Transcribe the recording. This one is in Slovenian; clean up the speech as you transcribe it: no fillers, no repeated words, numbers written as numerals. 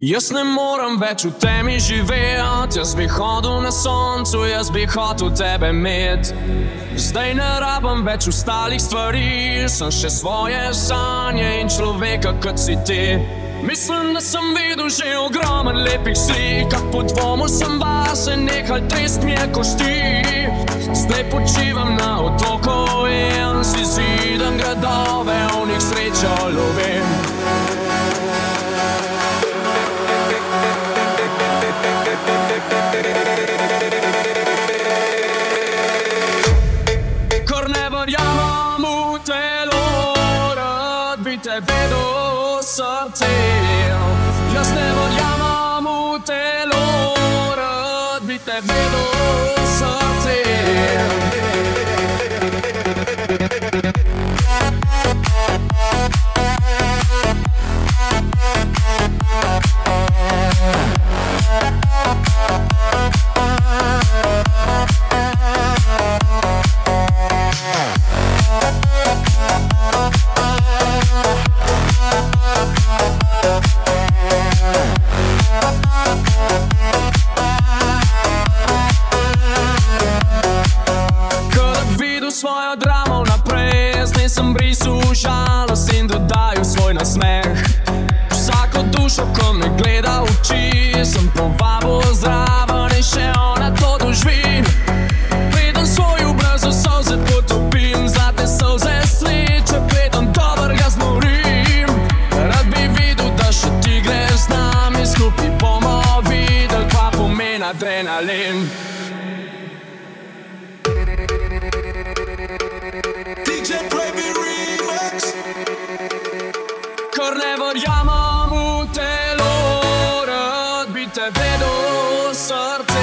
Jaz ne morem več v temi živeti, jaz bi hodil na soncu, jaz bi hotel tebe imeti. Zdaj ne rabim več ostalih stvari, sem še svoje sanje in človeka, kot si ti. Mislim, da sem videl že ogromen lepih slik, kak po dvomu sem vase nehal trest mi je kosti. Zdaj počivam na otoku in si zidam gradove, v njih srečo lovim. Kar ne verjamem v telo, rad bi te vedel srce. Jaz ne verjamem v telo, rad bi te vedel srce. Svojo dramo naprej, zdaj sem brisal žalost in dodajal svoj nasmeh. Vsako dušo, ko me gleda v oči, sem povabil zraven in še ona to doživi. Preden svoj obraz v solze potopim, zlate solze sreče, preden dobrega zmorim. Rad bi videl, da še ti greš z nami, skupaj bomo videli, kva pomeni adrenalin. Kar ne verjamem v telo, rad bi te vedel srce.